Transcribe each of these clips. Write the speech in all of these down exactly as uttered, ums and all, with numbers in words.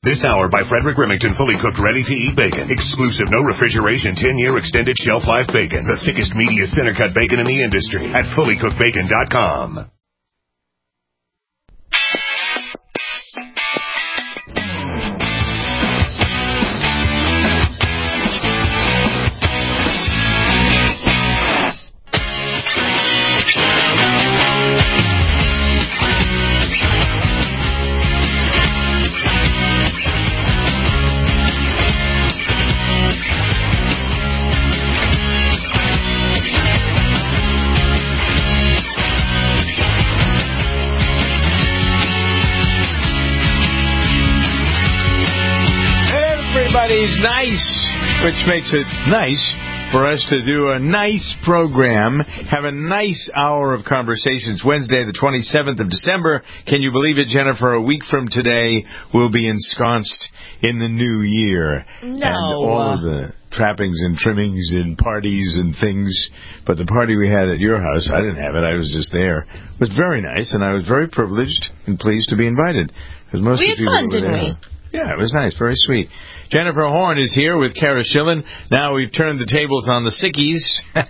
This hour by Frederick Remington, fully cooked, ready-to-eat bacon. Exclusive, no refrigeration, ten-year extended shelf life bacon. The thickest, meatiest, center-cut bacon in the industry at fully cooked bacon dot com. Everybody's nice, which makes it nice for us to do a nice program, have a nice hour of conversations. Wednesday, the twenty-seventh of December. Can you believe it, Jennifer? A week from today, we'll be ensconced in the new year. No. And all of the trappings and trimmings and parties and things. But the party we had at your house, I didn't have it. I was just there. It was very nice, and I was very privileged and pleased to be invited. Most we had fun, didn't we? Yeah, it was nice. Very sweet. Jennifer Horn is here with Kara Schillen. Now we've turned the tables on the sickies.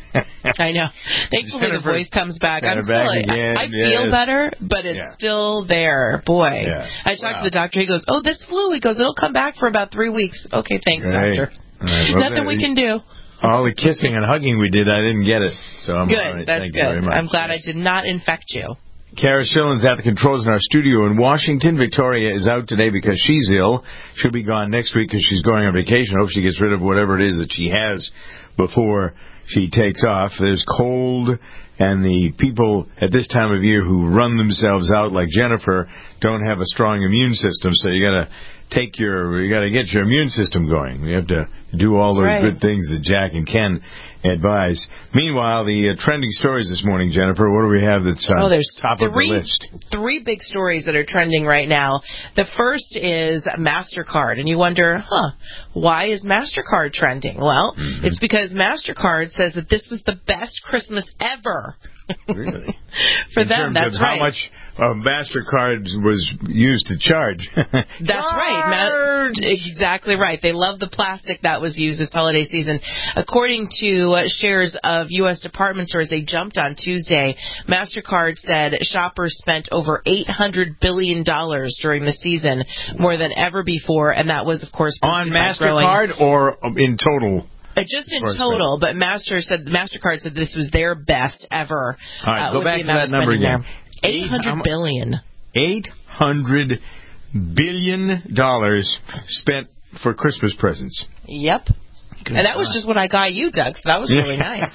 I know. Thankfully, Jennifer, the voice comes back. I'm back still, again. I, I feel yes. better, but it's yeah. still there. Boy. Yeah. I talked wow. to the doctor. He goes, oh, this flu. He goes, it'll come back for about three weeks. Okay, thanks, right. doctor. Right. Well, Nothing we can do. All the kissing and hugging we did, I didn't get it. So I'm good. all right. That's Thank good. You very much. I'm glad I did not infect you. Kara Schillen's at the controls in our studio in Washington. Victoria is out today because she's ill. She'll be gone next week because she's going on vacation. I hope she gets rid of whatever it is that she has before she takes off. There's cold, and the people at this time of year who run themselves out like Jennifer don't have a strong immune system, so you got to take your, you got to get your immune system going. You have to do all those right. good things that Jack and Ken advise. Meanwhile, the uh, trending stories this morning, Jennifer, what do we have that's uh, oh, there's top three, of the list? Three big stories that are trending right now. The first is MasterCard, and you wonder, huh, why is MasterCard trending? Well, mm-hmm. it's because MasterCard says that this was the best Christmas ever. Really? For In them, terms that's of right. How much uh, MasterCard was used to charge? That's right. Ma- exactly right. They love the plastic that was used this holiday season. According to uh, shares of U S department stores, they jumped on Tuesday. MasterCard said shoppers spent over eight hundred billion dollars during the season, more than ever before, and that was, of course, on MasterCard or in total? Uh, just in total, but Master said MasterCard said this was their best ever. All right, uh, go back to that number again. Eight hundred billion. Eight hundred billion dollars spent for Christmas presents. Yep, Good and that God. was just what I got you, Doug. So that was really nice.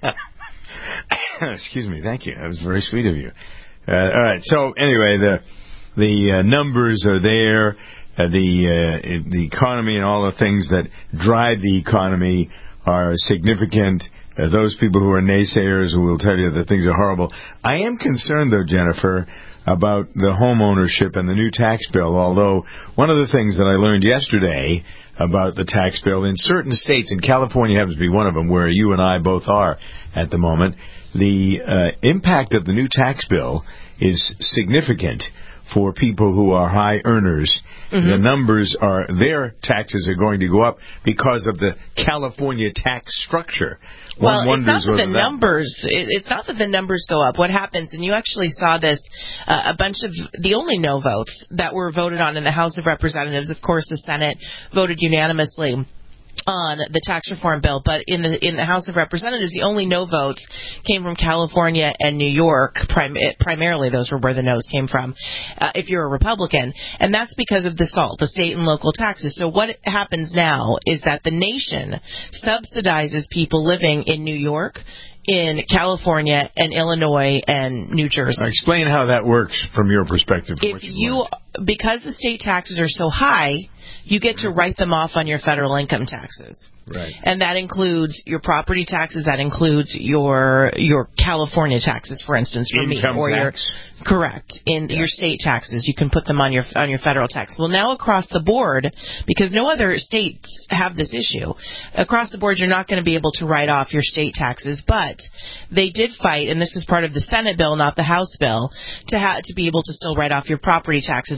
Excuse me, thank you. That was very sweet of you. Uh, all right, so anyway, the the uh, numbers are there. Uh, the uh, the economy and all the things that drive the economy are significant. Uh, those people who are naysayers who will tell you that things are horrible. I am concerned, though, Jennifer, about the home ownership and the new tax bill, although one of the things that I learned yesterday about the tax bill in certain states, and California happens to be one of them, where you and I both are at the moment, the uh, impact of the new tax bill is significant for people who are high earners. Mm-hmm. The numbers are, their taxes are going to go up because of the California tax structure. Well, One it's not that the that numbers, it, it's not that the numbers go up. What happens, and you actually saw this, uh, a bunch of, the only no votes that were voted on in the House of Representatives, of course the Senate voted unanimously on the tax reform bill, but in the in the House of Representatives, the only no votes came from California and New York. Prim- primarily, those were where the no's came from, uh, if you're a Republican, and that's because of the SALT, the state and local taxes. So what happens now is that the nation subsidizes people living in New York, in California, and Illinois, and New Jersey. Explain how that works from your perspective. If you, because the state taxes are so high, you get to write them off on your federal income taxes. Right. And that includes your property taxes, that includes your your California taxes, for instance, for Income me, or tax. your correct in yeah. your state taxes. You can put them on your on your federal tax. Well, now across the board, because no other states have this issue, across the board you're not going to be able to write off your state taxes. But they did fight, and this is part of the Senate bill, not the House bill, to ha- to be able to still write off your property taxes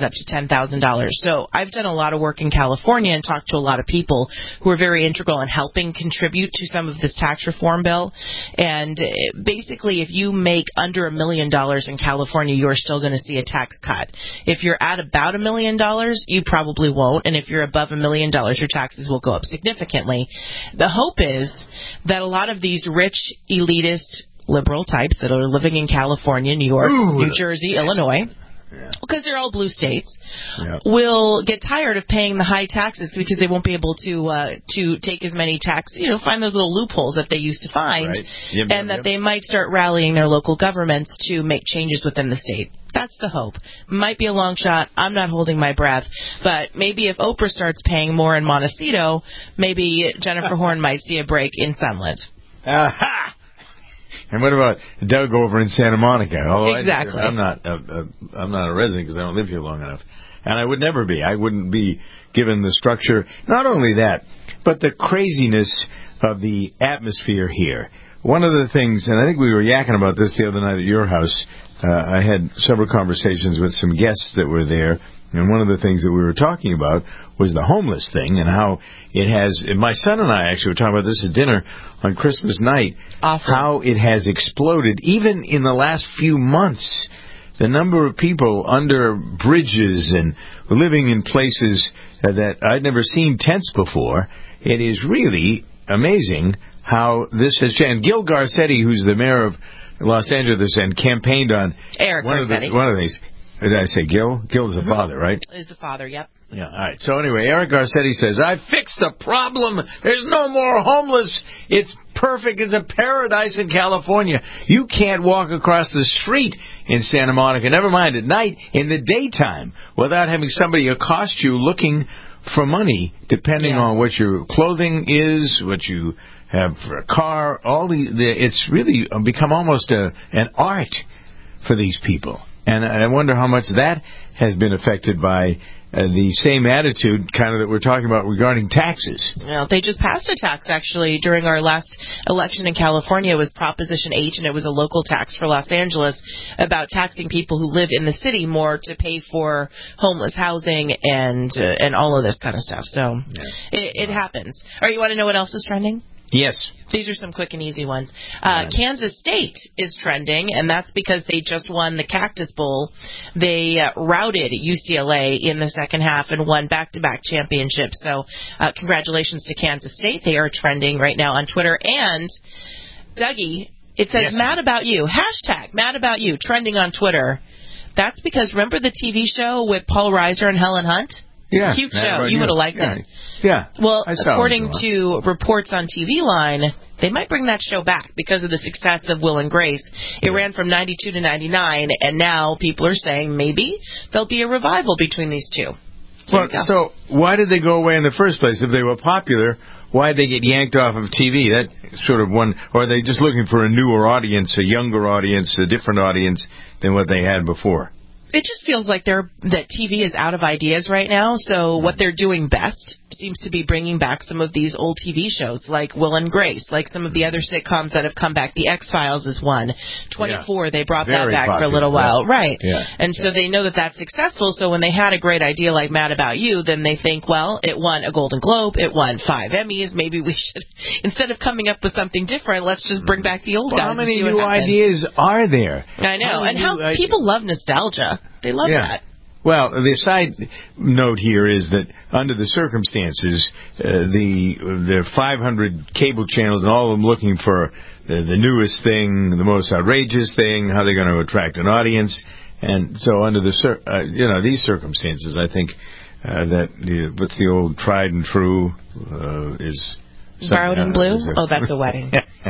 up to ten thousand dollars. So I've done a lot of work in California and talked to a lot of people who are very integral in helping contribute to some of this tax reform bill. And basically, if you make under a million dollars in California, you're still going to see a tax cut. If you're at about a million dollars, you probably won't. And if you're above a million dollars, your taxes will go up significantly. The hope is that a lot of these rich, elitist, liberal types that are living in California, New York, Ooh. New Jersey, Illinois, yeah. because they're all blue states, yeah. will get tired of paying the high taxes because they won't be able to uh, to take as many tax, you know, find those little loopholes that they used to find, right. yep, and yep, that yep. they might start rallying their local governments to make changes within the state. That's the hope. Might be a long shot. I'm not holding my breath. But maybe if Oprah starts paying more in Montecito, maybe Jennifer Horn might see a break in Sunland. Aha! And what about Doug over in Santa Monica? Although exactly. I, I'm not. A, a, I'm not a resident because I don't live here long enough, and I would never be. I wouldn't be given the structure. Not only that, but the craziness of the atmosphere here. One of the things, and I think we were yakking about this the other night at your house. Uh, I had several conversations with some guests that were there, and one of the things that we were talking about was the homeless thing and how it has, and my son and I actually were talking about this at dinner on Christmas night, awesome. how it has exploded, even in the last few months. The number of people under bridges and living in places that I'd never seen tents before, it is really amazing how this has changed. And Gil Garcetti, who's the mayor of Los Angeles and campaigned on Eric one Garcetti. of the, one of these. Did I say Gil? Gil is the mm-hmm. father, right? Is the father, yep. Yeah, all right. So anyway, Eric Garcetti says, I fixed the problem. There's no more homeless. It's perfect. It's a paradise in California. You can't walk across the street in Santa Monica, never mind at night, in the daytime, without having somebody accost you looking for money, depending yeah. on what your clothing is, what you have for a car. All the, the it's really become almost a, an art for these people. And I wonder how much that has been affected by uh, the same attitude kind of that we're talking about regarding taxes. Well, they just passed a tax, actually, during our last election in California. It was Proposition H, and it was a local tax for Los Angeles about taxing people who live in the city more to pay for homeless housing and uh, and all of this kind of stuff. So yeah. it, it happens. All right, you want to know what else is trending? Yes. These are some quick and easy ones. Uh, Kansas State is trending, and that's because they just won the Cactus Bowl. They uh, routed U C L A in the second half and won back-to-back championships. So uh, congratulations to Kansas State. They are trending right now on Twitter. And, Dougie, it says, yes. Mad About You. Hashtag Mad About You, trending on Twitter. That's because, remember the T V show with Paul Reiser and Helen Hunt? Yeah, cute show. You would have liked yeah. it. Yeah. Well, according to reports on T V Line, they might bring that show back because of the success of Will and Grace. It yeah. ran from ninety-two to ninety-nine, and now people are saying maybe there'll be a revival between these two. So, well, so why did they go away in the first place? If they were popular, why did they get yanked off of T V? That sort of one, or are they just looking for a newer audience, a younger audience, a different audience than what they had before? It just feels like they're that T V is out of ideas right now, so what they're doing best seems to be bringing back some of these old T V shows like Will and Grace, like some of the other sitcoms that have come back. The X-Files is one. twenty-four, yeah. they brought Very that back popular, for a little while. yeah. Right. Yeah. And so yeah. they know that that's successful, so when they had a great idea like Mad About You, then they think, well, it won a Golden Globe, it won five Emmys, maybe we should, instead of coming up with something different, let's just bring back the old well, guys. How many and see new what ideas are there? I know, how and how ideas? people love nostalgia. They love yeah. that. Well, the side note here is that under the circumstances, uh, the the five hundred cable channels and all of them looking for the, the newest thing, the most outrageous thing, how they're going to attract an audience, and so under the cir- uh, you know these circumstances, I think uh, that the, what's the old tried and true uh, is. Borrowed in Blue? Oh, that's a wedding.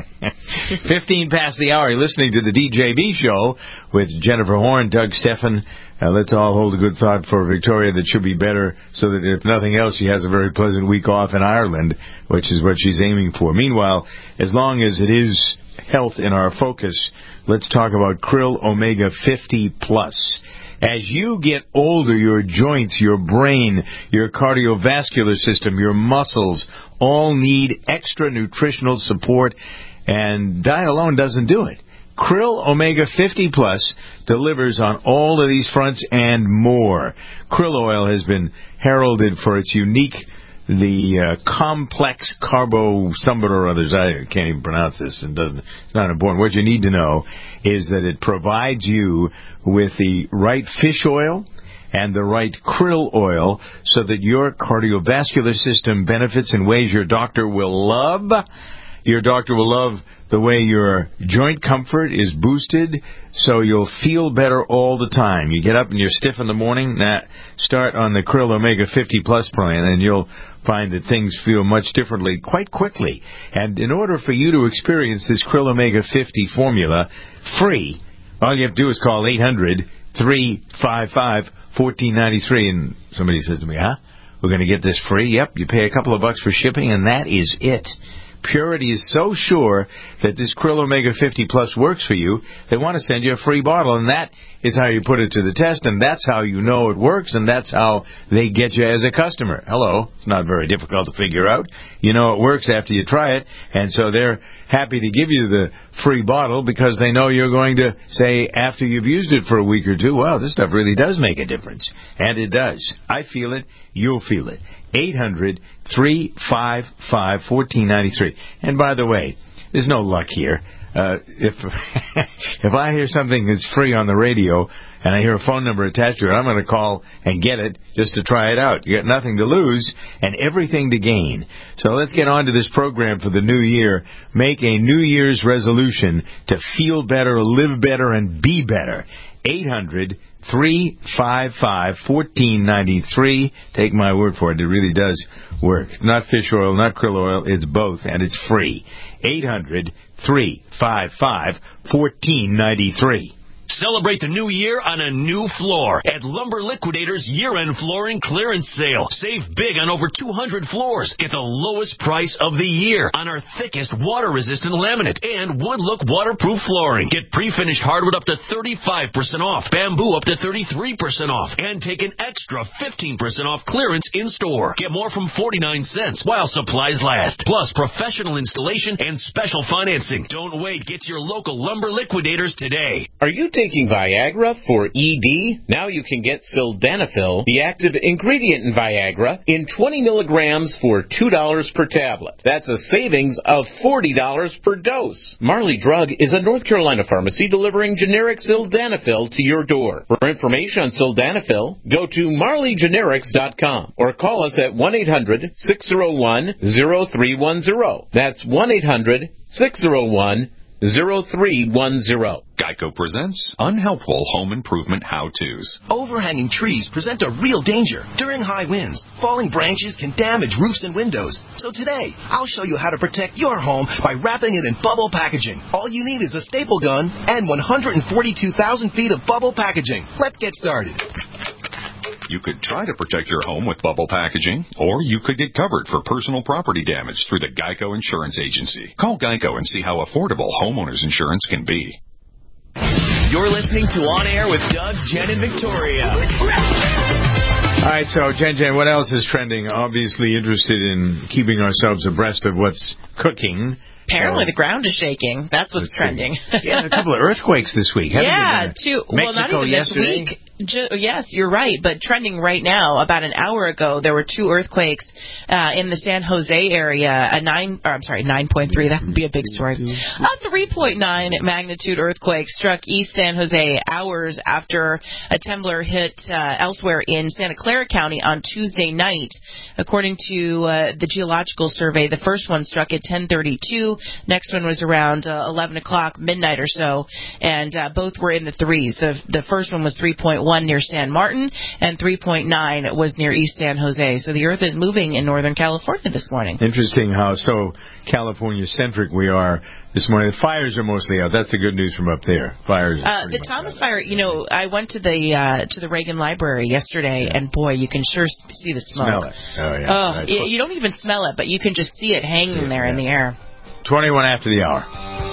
Fifteen past the hour. You're listening to the D J B Show with Jennifer Horn, Doug Steffen. Uh, let's all hold a good thought for Victoria that she'll be better, so that if nothing else, she has a very pleasant week off in Ireland, which is what she's aiming for. Meanwhile, as long as it is health in our focus, let's talk about Krill Omega fifty plus. As you get older, your joints, your brain, your cardiovascular system, your muscles all need extra nutritional support, and diet alone doesn't do it. Krill Omega fifty Plus delivers on all of these fronts and more. Krill oil has been heralded for its unique, the uh, complex carbo something or others. I can't even pronounce this, and doesn't. It's not important. What you need to know is that it provides you with the right fish oil and the right krill oil so that your cardiovascular system benefits in ways your doctor will love. Your doctor will love the way your joint comfort is boosted, so you'll feel better all the time. You get up and you're stiff in the morning, nah, start on the Krill Omega fifty Plus plan, and you'll find that things feel much differently quite quickly. And in order for you to experience this Krill Omega fifty formula free, all you have to do is call eight hundred, three five five, one four nine three. And somebody says to me, huh? We're going to get this free? Yep, you pay a couple of bucks for shipping, and that is it. Purity is so sure that this Krill Omega fifty Plus works for you, they want to send you a free bottle, and that is how you put it to the test, and that's how you know it works, and that's how they get you as a customer. Hello. It's not very difficult to figure out. You know it works after you try it, and so they're happy to give you the free bottle because they know you're going to say after you've used it for a week or two, wow, this stuff really does make a difference. And it does. I feel it. You'll feel it. eight hundred, three five five, one four nine three. And by the way, there's no luck here. Uh, if if I hear something that's free on the radio and I hear a phone number attached to it, I'm going to call and get it just to try it out. You got nothing to lose and everything to gain. So let's get on to this program for the new year. Make a New Year's resolution to feel better, live better, and be better. eight hundred, three five five, one four nine three. Take my word for it. It really does work. Not fish oil, not krill oil. It's both, and it's free. eight hundred, three five five, one four nine three. Celebrate the new year on a new floor at Lumber Liquidators year-end flooring clearance sale. Save big on over two hundred floors. Get the lowest price of the year on our thickest water-resistant laminate and one-look waterproof flooring. Get pre-finished hardwood up to thirty-five percent off, bamboo up to thirty-three percent off, and take an extra fifteen percent off clearance in-store. Get more from forty-nine cents while supplies last. Plus professional installation and special financing. Don't wait. Get to your local Lumber Liquidators today. Are you taking Viagra for E D? Now you can get Sildenafil, the active ingredient in Viagra, in twenty milligrams for two dollars per tablet. That's a savings of forty dollars per dose. Marley Drug is a North Carolina pharmacy delivering generic Sildenafil to your door. For information on Sildenafil, go to marley generics dot com or call us at one eight hundred, six oh one, oh three one oh. That's one eight hundred, six oh one, oh three one oh. Geico presents Unhelpful Home Improvement How-Tos. Overhanging trees present a real danger. During high winds, falling branches can damage roofs and windows. So today, I'll show you how to protect your home by wrapping it in bubble packaging. All you need is a staple gun and one hundred forty-two thousand feet of bubble packaging. Let's get started. You could try to protect your home with bubble packaging, or you could get covered for personal property damage through the Geico Insurance Agency. Call Geico and see how affordable homeowners insurance can be. You're listening to On Air with Doug, Jen, and Victoria. All right, so, Jen Jen, what else is trending? Obviously interested in keeping ourselves abreast of what's cooking. Apparently so, the ground is shaking. That's what's trending. Yeah, a couple of earthquakes this week. Yeah, two. Mexico well, not even yesterday. this week. Ju- yes, you're right. But trending right now, about an hour ago, there were two earthquakes uh, in the San Jose area. A nine, or I'm sorry, nine point three. That would be a big story. A three point nine magnitude earthquake struck East San Jose hours after a tremor hit uh, elsewhere in Santa Clara County on Tuesday night. According to uh, the Geological Survey, the first one struck at ten thirty-two. Next one was around uh, eleven o'clock, midnight or so, and uh, both were in the threes. The the first one was three point one near San Martin, and three point nine was near East San Jose. So the Earth is moving in Northern California this morning. Interesting how so California-centric we are this morning. The fires are mostly out. That's the good news from up there. Fires. Uh, the Thomas Fire. You know, I went to the uh, to the Reagan Library yesterday, yeah. and boy, you can sure see the smoke. Smell it. Oh yeah. Oh, right. you don't even smell it, but you can just see it hanging see it, there yeah. in the air. twenty-one after the hour.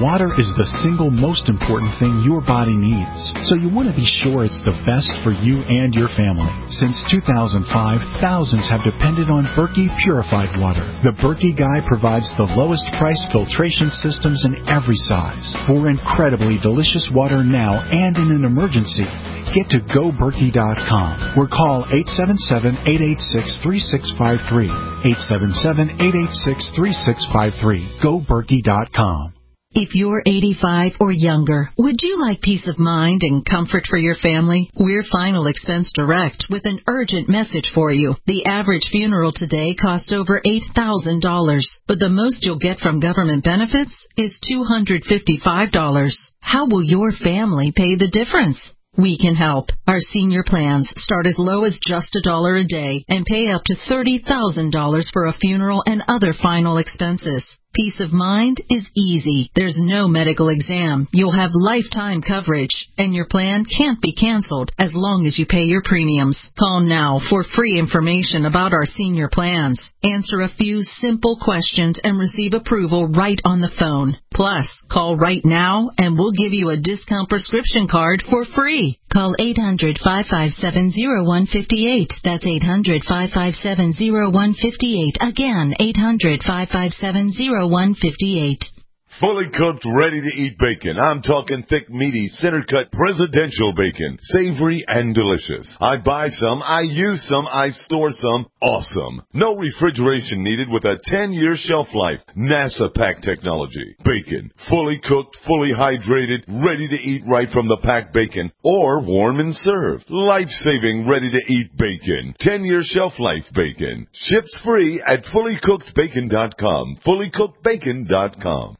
Water is the single most important thing your body needs, so you want to be sure it's the best for you and your family. Since two thousand five, thousands have depended on Berkey purified water. The Berkey Guy provides the lowest price filtration systems in every size for incredibly delicious water now and in an emergency. Get to go berkey dot com or call eight seven seven, eight eight six, three six five three. eight seven seven, eight eight six, three six five three. go berkey dot com. If you're eighty-five or younger, would you like peace of mind and comfort for your family? We're Final Expense Direct with an urgent message for you. The average funeral today costs over eight thousand dollars, but the most you'll get from government benefits is two hundred fifty-five dollars. How will your family pay the difference? We can help. Our senior plans start as low as just a dollar a day and pay up to thirty thousand dollars for a funeral and other final expenses. Peace of mind is easy. There's no medical exam. You'll have lifetime coverage, and your plan can't be canceled as long as you pay your premiums. Call now for free information about our senior plans. Answer a few simple questions and receive approval right on the phone. Plus, call right now and we'll give you a discount prescription card for free. Call eight hundred, five five seven, zero one five eight. That's eight hundred, five five seven, zero one five eight. Again, eight hundred, five five seven, zero one five eight. Fully cooked, ready-to-eat bacon. I'm talking thick, meaty, center-cut presidential bacon. Savory and delicious. I buy some, I use some, I store some. Awesome. No refrigeration needed with a ten-year shelf life. NASA pack technology. Bacon. Fully cooked, fully hydrated, ready to eat right from the packed bacon. Or warm and served. Life-saving, ready-to-eat bacon. ten-year shelf life bacon. Ships free at fully cooked bacon dot com. fully cooked bacon dot com.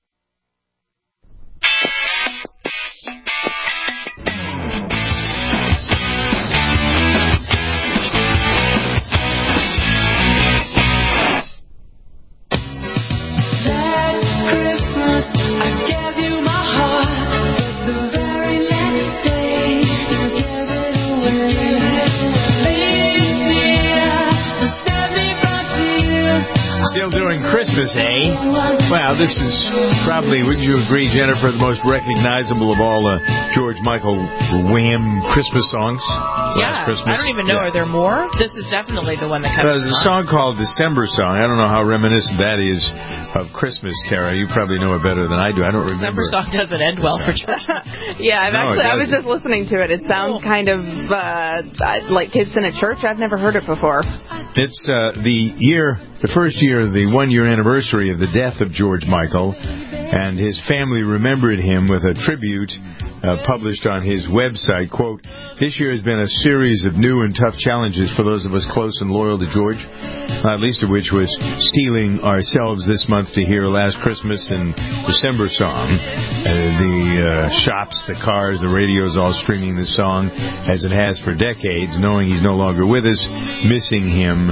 Still doing Christmas, eh? Well, this is probably, wouldn't you agree, Jennifer, the most recognizable of all the uh, George Michael Wham Christmas songs? Yeah, Christmas. I don't even know. Yeah. Are there more? This is definitely the one that comes. There's a song called December Song. I don't know how reminiscent that is of Christmas, Tara. You probably know it better than I do. I don't remember. December Song doesn't end well for church. Yeah, I've no, actually, I was just listening to it. It sounds kind of uh, like Kids in a Church. I've never heard it before. It's uh, the year, the first year, the one-year anniversary of the death of George Michael, and his family remembered him with a tribute uh, published on his website. Quote, "This year has been a series of new and tough challenges for those of us close and loyal to George, not least of which was stealing ourselves this month to hear Last Christmas and December Song. Uh, the uh, shops, the cars, the radios all streaming the song as it has for decades, knowing he's no longer with us, missing him."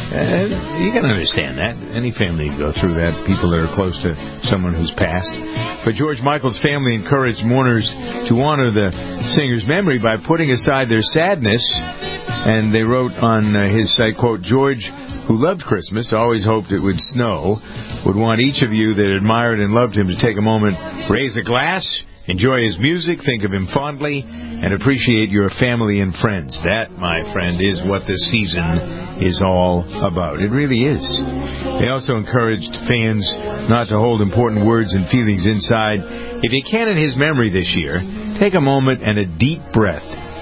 Uh, you can understand that. Any family can go through that, people that are close to someone who's passed. But George Michael's family encouraged mourners to honor the singer's memory by putting aside their sadness, and they wrote on uh, his site, quote, "George, who loved Christmas, always hoped it would snow, would want each of you that admired and loved him to take a moment, raise a glass, enjoy his music, think of him fondly, and appreciate your family and friends. That, my friend, is what this season is all about." It really is. They also encouraged fans not to hold important words and feelings inside. If you can in his memory this year, take a moment and a deep breath.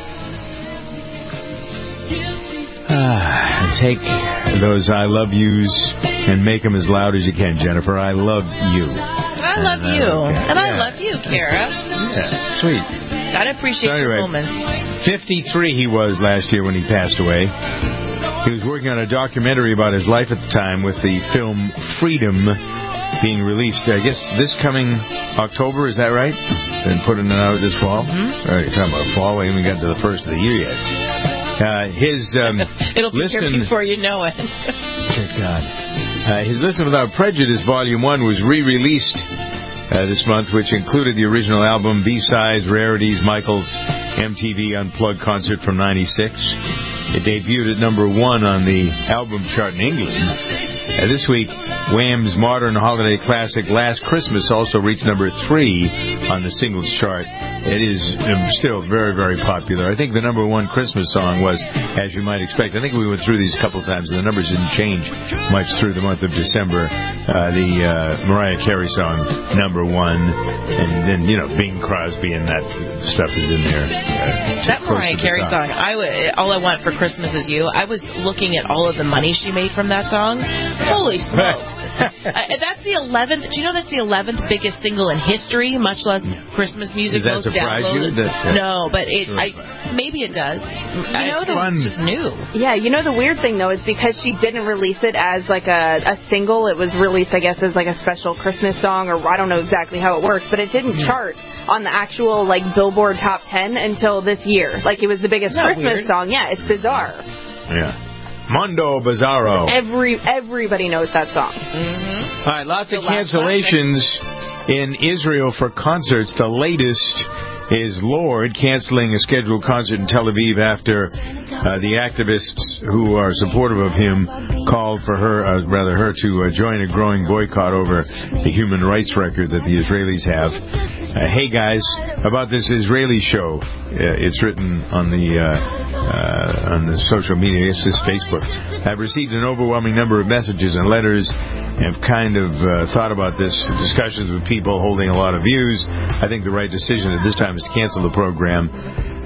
Ah, and take those I love yous and make them as loud as you can, Jennifer. I love you. I love and, you. Uh, okay. And I yeah. love you, Kara. Yeah, sweet. Gotta appreciate so anyway, your moments. fifty-three he was last year when he passed away. He was working on a documentary about his life at the time, with the film Freedom being released, I guess, this coming October. Is that right? Been putting it out this fall? Mm-hmm. All right, you're talking about fall. We haven't gotten to the first of the year yet. Uh, his um, It'll be listen, here before you know it. Good God. Uh, his Listen Without Prejudice Volume one was re-released uh, this month, which included the original album, B-Sides, Rarities, Michael's M T V Unplugged concert from ninety-six. It debuted at number one on the album chart in England. Uh, this week, Wham's modern holiday classic Last Christmas also reached number three on the singles chart. It is um, still very, very popular. I think the number one Christmas song was, as you might expect, I think we went through these a couple of times, and the numbers didn't change much through the month of December. Uh, the uh, Mariah Carey song, number one, and then, you know, Bing Crosby and that stuff is in there. Uh, that Mariah Carey song, I w- All I Want for Christmas Is You, I was looking at all of the money she made from that song. Holy smokes. uh, that's the eleventh, do you know that's the eleventh biggest single in history, much less Christmas music? Does that surprise you? That, uh, no, but it, I, maybe it does. You know, it's the, just new. Yeah, you know the weird thing, though, is because she didn't release it as like a, a single, it was released, I guess, as like a special Christmas song, or I don't know exactly how it works, but it didn't chart on the actual like Billboard Top ten until this year. Like, it was the biggest Christmas weird? song. Yeah, it's bizarre. Yeah. Mondo Bizarro. Every Everybody knows that song. Mm-hmm. All right, lots of cancellations in Israel for concerts. The latest is Lord canceling a scheduled concert in Tel Aviv after uh, the activists who are supportive of him called for her, uh, rather her, to uh, join a growing boycott over the human rights record that the Israelis have. Uh, hey guys, about this Israeli show, uh, it's written on the uh, uh, on the social media. It's this Facebook. I've received an overwhelming number of messages and letters, and have kind of uh, thought about this. Discussions with people holding a lot of views. I think the right decision at this time is to cancel the program.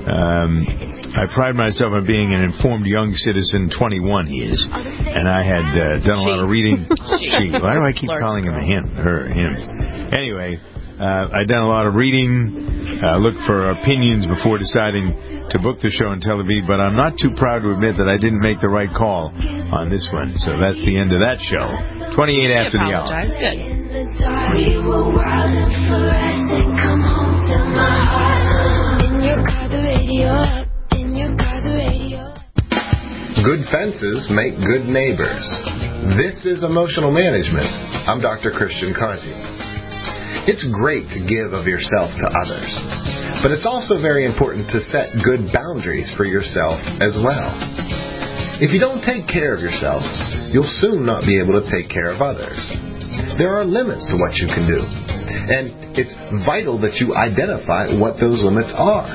Um, I pride myself on being an informed young citizen. twenty-one he is, and I had uh, done a lot of reading. She. Why do I keep calling him a him? Her, him. Anyway. Uh, I've done a lot of reading, uh, looked for opinions before deciding to book the show in Tel Aviv, but I'm not too proud to admit that I didn't make the right call on this one. So that's the end of that show. twenty-eight after the hour. Good. We were wildin' fluorescent, come home to my heart. In your car, the radio up. In your car, the radio up. Good fences make good neighbors. This is Emotional Management. I'm Doctor Christian Conti. It's great to give of yourself to others, but it's also very important to set good boundaries for yourself as well. If you don't take care of yourself, you'll soon not be able to take care of others. There are limits to what you can do, and it's vital that you identify what those limits are.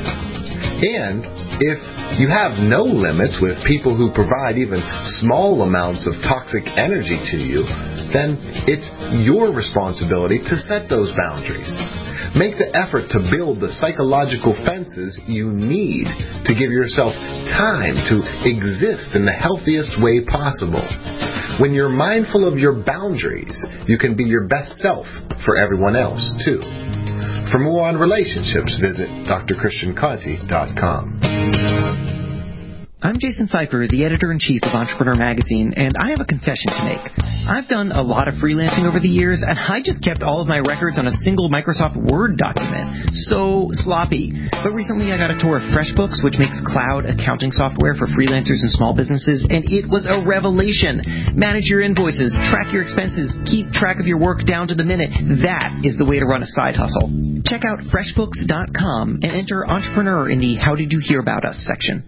And if you have no limits with people who provide even small amounts of toxic energy to you, then it's your responsibility to set those boundaries. Make the effort to build the psychological fences you need to give yourself time to exist in the healthiest way possible. When you're mindful of your boundaries, you can be your best self for everyone else, too. For more on relationships, visit D R Christian Conti dot com. I'm Jason Pfeiffer, the editor-in-chief of Entrepreneur Magazine, and I have a confession to make. I've done a lot of freelancing over the years, and I just kept all of my records on a single Microsoft Word document. So sloppy. But recently I got a tour of FreshBooks, which makes cloud accounting software for freelancers and small businesses, and it was a revelation. Manage your invoices, track your expenses, keep track of your work down to the minute. That is the way to run a side hustle. Check out FreshBooks dot com and enter Entrepreneur in the How Did You Hear About Us section.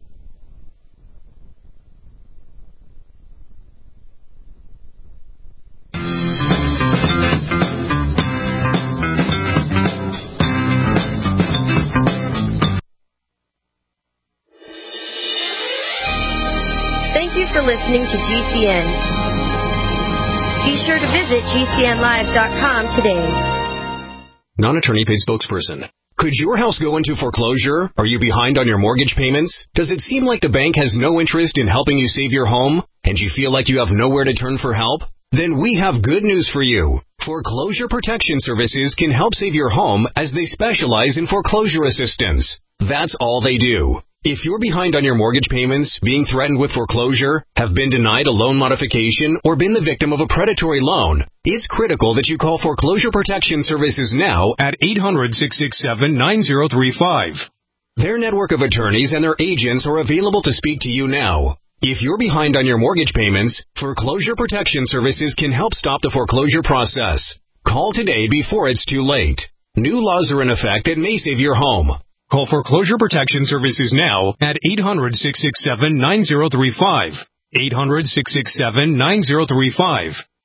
Thank you for listening to G C N. Be sure to visit G C N live dot com today. Non-attorney paid spokesperson. Could your house go into foreclosure? Are you behind on your mortgage payments? Does it seem like the bank has no interest in helping you save your home? And you feel like you have nowhere to turn for help? Then we have good news for you. Foreclosure Protection Services can help save your home as they specialize in foreclosure assistance. That's all they do. If you're behind on your mortgage payments, being threatened with foreclosure, have been denied a loan modification, or been the victim of a predatory loan, it's critical that you call Foreclosure Protection Services now at eight hundred, six six seven, nine zero three five. Their network of attorneys and their agents are available to speak to you now. If you're behind on your mortgage payments, Foreclosure Protection Services can help stop the foreclosure process. Call today before it's too late. New laws are in effect that may save your home. Call Foreclosure Protection Services now at eight hundred, six six seven, nine zero three five. eight hundred, six six seven, nine zero three five.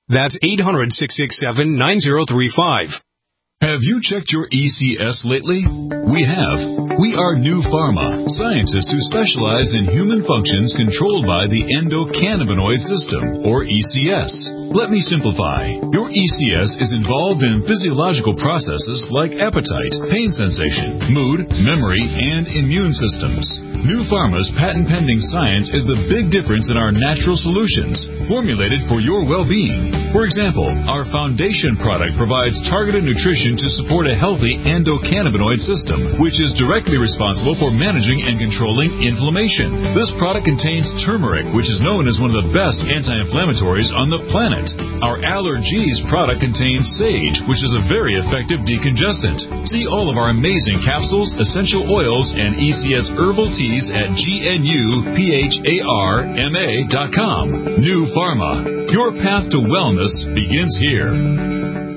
That's eight hundred, six six seven, nine zero three five. Have you checked your E C S lately? We have. We are New Pharma, scientists who specialize in human functions controlled by the endocannabinoid system, or E C S. Let me simplify. Your E C S is involved in physiological processes like appetite, pain sensation, mood, memory, and immune systems. New Pharma's patent-pending science is the big difference in our natural solutions, formulated for your well-being. For example, our foundation product provides targeted nutrition to support a healthy endocannabinoid system, which is directly responsible for managing and controlling inflammation. This product contains turmeric, which is known as one of the best anti-inflammatories on the planet. Our Allergies product contains sage, which is a very effective decongestant. See all of our amazing capsules, essential oils, and E C S herbal teas at G N U P H A R M A dot com. New Pharma. Your path to wellness begins here.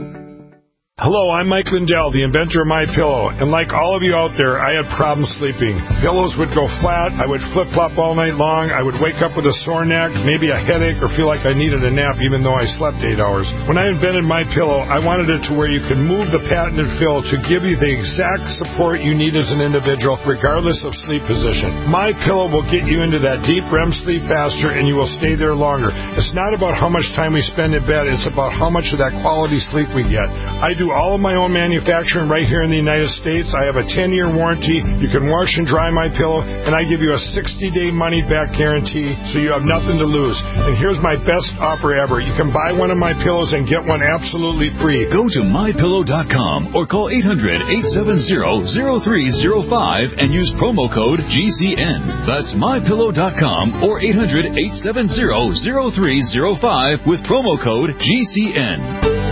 Hello, I'm Mike Lindell, the inventor of MyPillow, and like all of you out there, I had problems sleeping. Pillows would go flat, I would flip-flop all night long, I would wake up with a sore neck, maybe a headache, or feel like I needed a nap even though I slept eight hours. When I invented MyPillow, I wanted it to where you could move the patented fill to give you the exact support you need as an individual, regardless of sleep position. MyPillow will get you into that deep R E M sleep faster, and you will stay there longer. It's not about how much time we spend in bed, it's about how much of that quality sleep we get. I do all of my own manufacturing right here in the United States. I have a ten-year warranty. You can wash and dry my pillow, and I give you a sixty-day money-back guarantee, so you have nothing to lose. And here's my best offer ever. You can buy one of my pillows and get one absolutely free. Go to my pillow dot com or call eight hundred, eight seven zero, zero three zero five and use promo code G C N. That's my pillow dot com or eight hundred, eight seven zero, zero three zero five with promo code G C N.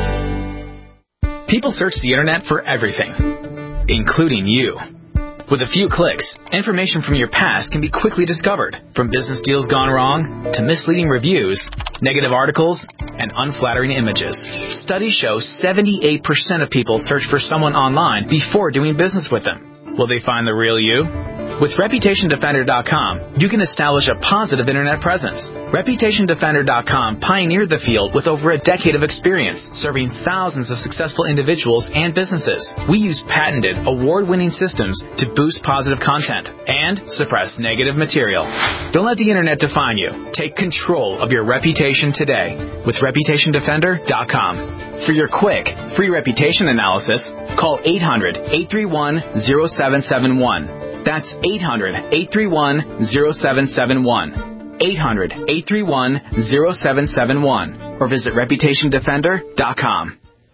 People search the internet for everything, including you. With a few clicks, information from your past can be quickly discovered, from business deals gone wrong to misleading reviews, negative articles, and unflattering images. Studies show seventy-eight percent of people search for someone online before doing business with them. Will they find the real you? With Reputation Defender dot com, you can establish a positive internet presence. Reputation Defender dot com pioneered the field with over a decade of experience, serving thousands of successful individuals and businesses. We use patented, award-winning systems to boost positive content and suppress negative material. Don't let the internet define you. Take control of your reputation today with Reputation Defender dot com. For your quick, free reputation analysis, call eight hundred, eight three one, zero seven seven one. That's eight hundred, eight three one, zero seven seven one. eight hundred, eight three one, zero seven seven one. Or visit Reputation Defender dot com.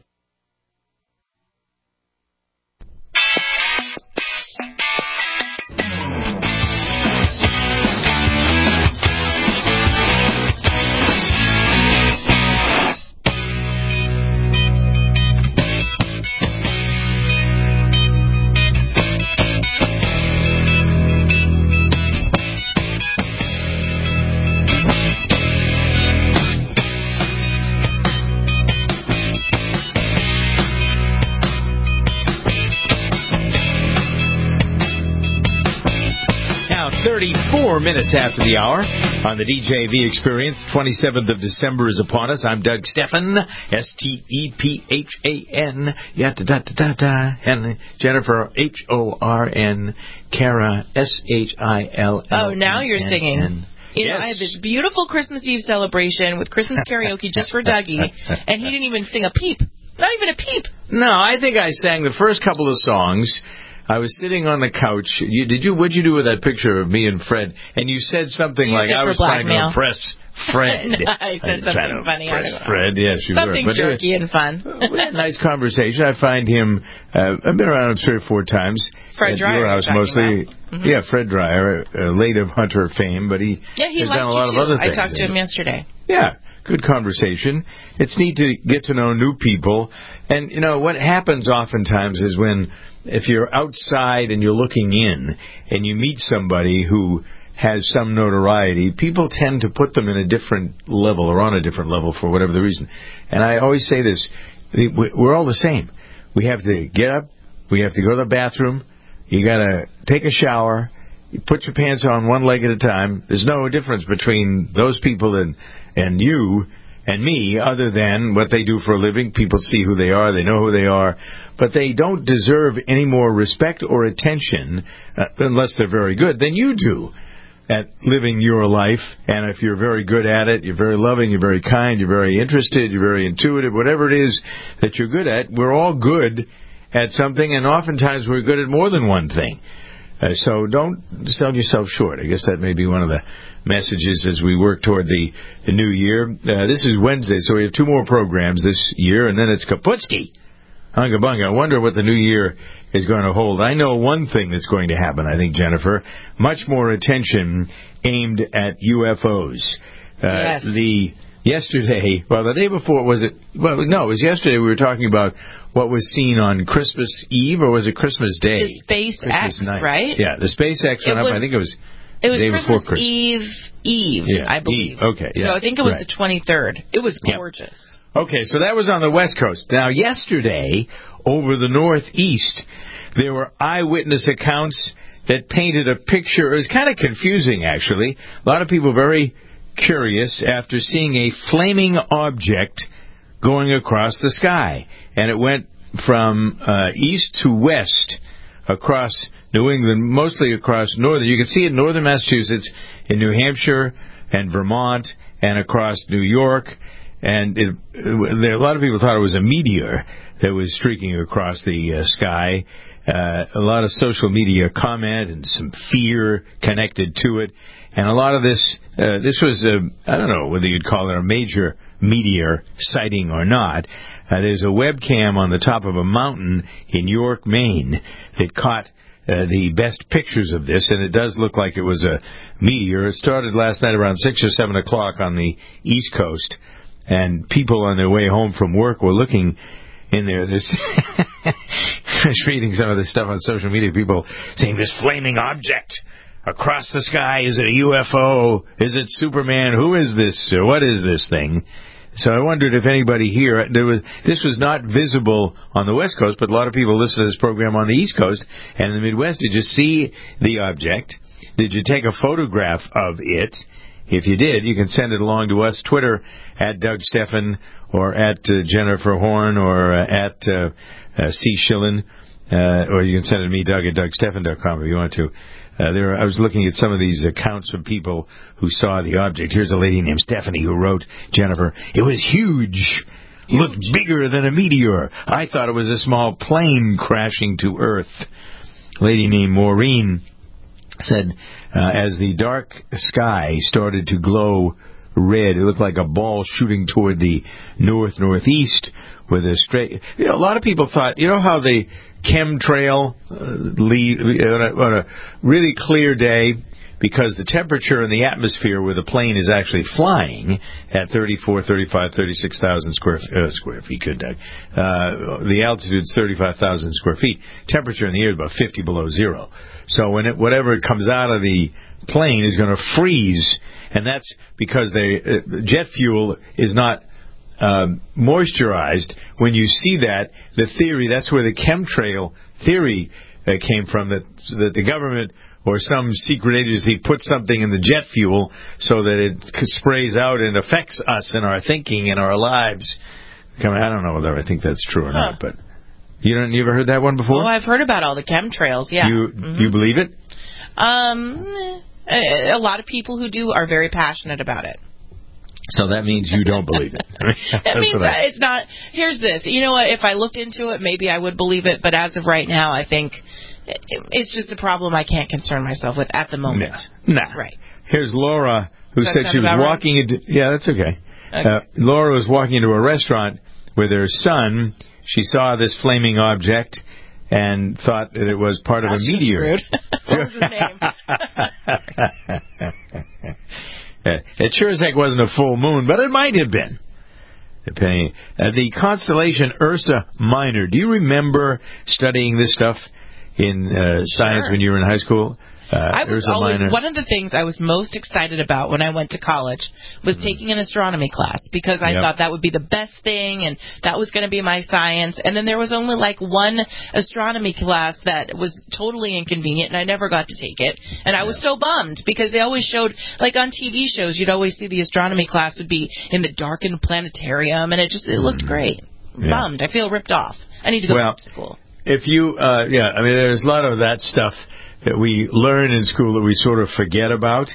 thirty-four minutes after the hour on the D J V Experience. twenty-seventh of December is upon us. I'm Doug Stephan, S T E P H A N, yeah, da da da da da, and Jennifer, H O R N, Kara, S H I L L. Oh, now you're singing. You yes. know, I had this beautiful Christmas Eve celebration with Christmas karaoke just for Dougie, and he didn't even sing a peep. Not even a peep. No, I think I sang the first couple of songs. I was sitting on the couch. You, did you? What'd you do with that picture of me and Fred? And you said something Use like I was trying to impress Fred. No, I said I something funny. I don't know. Fred, yes, you something were. Something jerky and fun. We had a nice conversation. I find him. Uh, I've been around him three or four times. Fred at Dreyer. Your house mostly. Mm-hmm. Yeah, Fred Dreyer, uh, late of Hunter fame, but he yeah he has liked done a lot you of too. other things. I talked to him yesterday. Yeah. Good conversation. It's neat to get to know new people. And, you know, what happens oftentimes is when, if you're outside and you're looking in and you meet somebody who has some notoriety, people tend to put them in a different level or on a different level for whatever the reason. And I always say this, we're all the same. We have to get up, we have to go to the bathroom, you got to take a shower, you put your pants on one leg at a time. There's no difference between those people and and you. and me, other than what they do for a living. People see who they are, they know who they are, but they don't deserve any more respect or attention, uh, unless they're very good, than you do at living your life. And if you're very good at it, you're very loving, you're very kind, you're very interested, you're very intuitive, whatever it is that you're good at, we're all good at something, and oftentimes we're good at more than one thing. Uh, so don't sell yourself short. I guess that may be one of the messages as we work toward the, the new year. Uh, this is Wednesday, so we have two more programs this year, and then it's Kaputski. Hunga bunga. I wonder what the new year is going to hold. I know one thing that's going to happen, I think, Jennifer. Much more attention aimed at U F Os. Uh, yes. The yesterday, well, the day before, was it? Well, no, it was yesterday. We were talking about what was seen on Christmas Eve, or was it Christmas Day? The SpaceX, right? Yeah, the SpaceX went up. I think it was. It was the day Christmas, before Christmas Eve, Eve, yeah, I believe. Eve. Okay, yeah, so I think it was right. the twenty-third. It was gorgeous. Yeah. Okay, so that was on the West Coast. Now, yesterday, over the Northeast, there were eyewitness accounts that painted a picture. It was kind of confusing, actually. A lot of people very curious after seeing a flaming object going across the sky. And it went from uh, east to west across New England, mostly across northern. You can see it in northern Massachusetts, in New Hampshire and Vermont, and across New York. And it, it, a lot of people thought it was a meteor that was streaking across the uh, sky. Uh, a lot of social media comment and some fear connected to it. And a lot of this, uh, this was, a, I don't know whether you'd call it a major meteor sighting or not. Uh, there's a webcam on the top of a mountain in York, Maine, that caught uh, the best pictures of this, and it does look like it was a meteor. It started last night around six or seven o'clock on the East Coast, and people on their way home from work were looking in there. There's I was reading some of this stuff on social media, people saying this flaming object across the sky, is it a U F O? Is it Superman? Who is this? Or what is this thing? So I wondered if anybody here, there was, this was not visible on the West Coast, but a lot of people listen to this program on the East Coast and in the Midwest. Did you see the object? Did you take a photograph of it? If you did, you can send it along to us, Twitter, at Doug Steffen, or at uh, Jennifer Horn, or uh, at uh, uh, C. Schillen, uh, or you can send it to me, Doug, at Doug Steffen dot com if you want to. Uh, there, I was looking at some of these accounts of people who saw the object. Here's a lady named Stephanie who wrote, Jennifer, it was huge, huge. Looked bigger than a meteor. I thought it was a small plane crashing to Earth. A lady named Maureen said, uh, as the dark sky started to glow red, it looked like a ball shooting toward the north-northeast with a straight... You know, a lot of people thought, you know how the chemtrail uh, lead, on, a, on a really clear day, because the temperature in the atmosphere where the plane is actually flying at thirty-four, thirty-five, thirty-six thousand square, uh, square feet, good Doug. Uh, the altitude's thirty-five thousand square feet. Temperature in the air is about fifty below zero. So when it, whatever comes out of the plane is going to freeze, and that's because they, uh, jet fuel is not um, moisturized. When you see that, the theory, that's where the chemtrail theory uh, came from, that, that the government or some secret agency puts something in the jet fuel so that it sprays out and affects us and our thinking and our lives. I don't know whether I think that's true or huh. not, but you don't. You ever heard that one before? Oh, I've heard about all the chemtrails. Yeah. You mm-hmm. you believe it? Um, a lot of people who do are very passionate about it. So that means you don't believe it. It means I... it's not. Here's this. You know what? If I looked into it, maybe I would believe it. But as of right now, I think it's just a problem I can't concern myself with at the moment. Nah. nah. Right. Here's Laura, who said she was walking right? into... Yeah, that's okay. okay. Uh, Laura was walking into a restaurant with her son. She saw this flaming object and thought that it was part That's of a meteor. Just rude. What was his name? It sure as heck wasn't a full moon, but it might have been. Depending. Uh, the constellation Ursa Minor. Do you remember studying this stuff in uh, science sure. when you were in high school? Uh, I was there's a always minor... one of the things I was most excited about when I went to college was mm. taking an astronomy class because I yep. thought that would be the best thing and that was going to be my science. And then there was only like one astronomy class that was totally inconvenient, and I never got to take it. And I was so bummed because they always showed, like on T V shows, you'd always see the astronomy class would be in the darkened planetarium, and it just it looked great. Yeah. Bummed. I feel ripped off. I need to go well, back to school. If you, uh, yeah, I mean, there's a lot of that stuff that we learn in school that we sort of forget about,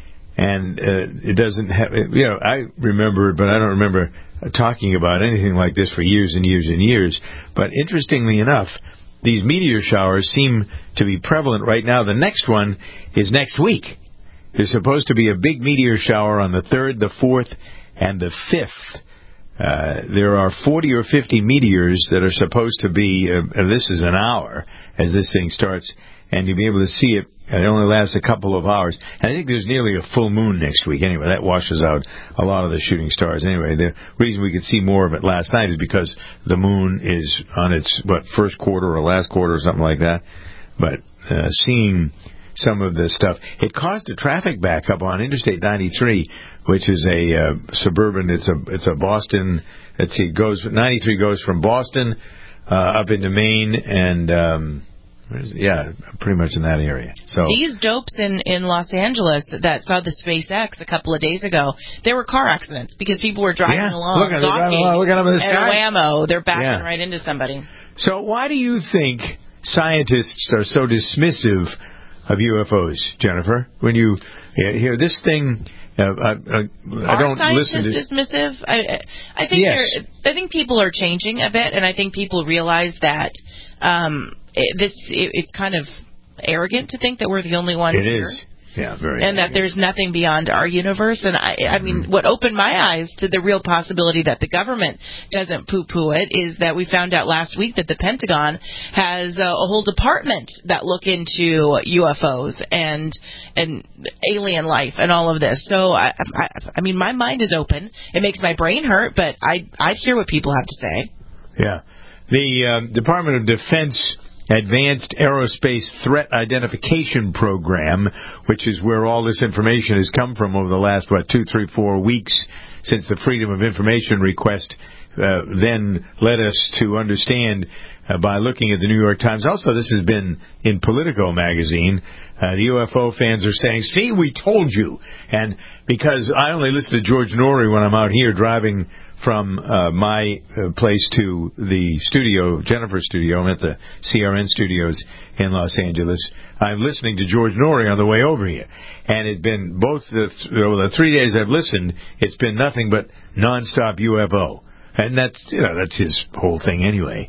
and uh, it doesn't have, you know, I remember it, but I don't remember talking about anything like this for years and years and years. But interestingly enough, these meteor showers seem to be prevalent right now. The next one is next week. There's supposed to be a big meteor shower on the third, the fourth, and the fifth. Uh, there are forty or fifty meteors that are supposed to be, uh, this is an hour as this thing starts, and you'll be able to see it. It only lasts a couple of hours. And I think there's nearly a full moon next week. Anyway, that washes out a lot of the shooting stars. Anyway, the reason we could see more of it last night is because the moon is on its, what, first quarter or last quarter or something like that. But uh, seeing some of the stuff, it caused a traffic backup on Interstate ninety-three, which is a uh, suburban, it's a it's a Boston, let's see, it goes, ninety-three goes from Boston uh, up into Maine and... Um, Yeah, pretty much in that area. So these dopes in, in Los Angeles that saw the SpaceX a couple of days ago, there were car accidents because people were driving yeah. along, look, gawking, driving along, looking up in the sky. and whammo, they're backing yeah. right into somebody. So why do you think scientists are so dismissive of U F Os, Jennifer? When you hear this thing... Uh, I, I, I don't Are listen to dismissive? I, I think yes. I think people are changing a bit, and I think people realize that um, it, this it, it's kind of arrogant to think that we're the only ones it here. Is. Yeah, very. And arrogant. That there's nothing beyond our universe. And I, I mean, mm-hmm. what opened my eyes to the real possibility that the government doesn't poo-poo it is that we found out last week that the Pentagon has a, a whole department that look into U F Os and and alien life and all of this. So I, I, I mean, my mind is open. It makes my brain hurt, but I I hear what people have to say. Yeah, the um, Department of Defense Advanced Aerospace Threat Identification Program, which is where all this information has come from over the last, what, two, three, four weeks since the Freedom of Information request uh, then led us to understand uh, by looking at the New York Times. Also, this has been in Politico magazine. Uh, the U F O fans are saying, see, we told you. And because I only listen to George Norrie when I'm out here driving from uh, my uh, place to the studio, Jennifer's studio. I'm at the C R N studios in Los Angeles. I'm listening to George Norrie on the way over here. And it's been both the, th- well, the three days I've listened, it's been nothing but nonstop U F O. And that's, you know, that's his whole thing anyway.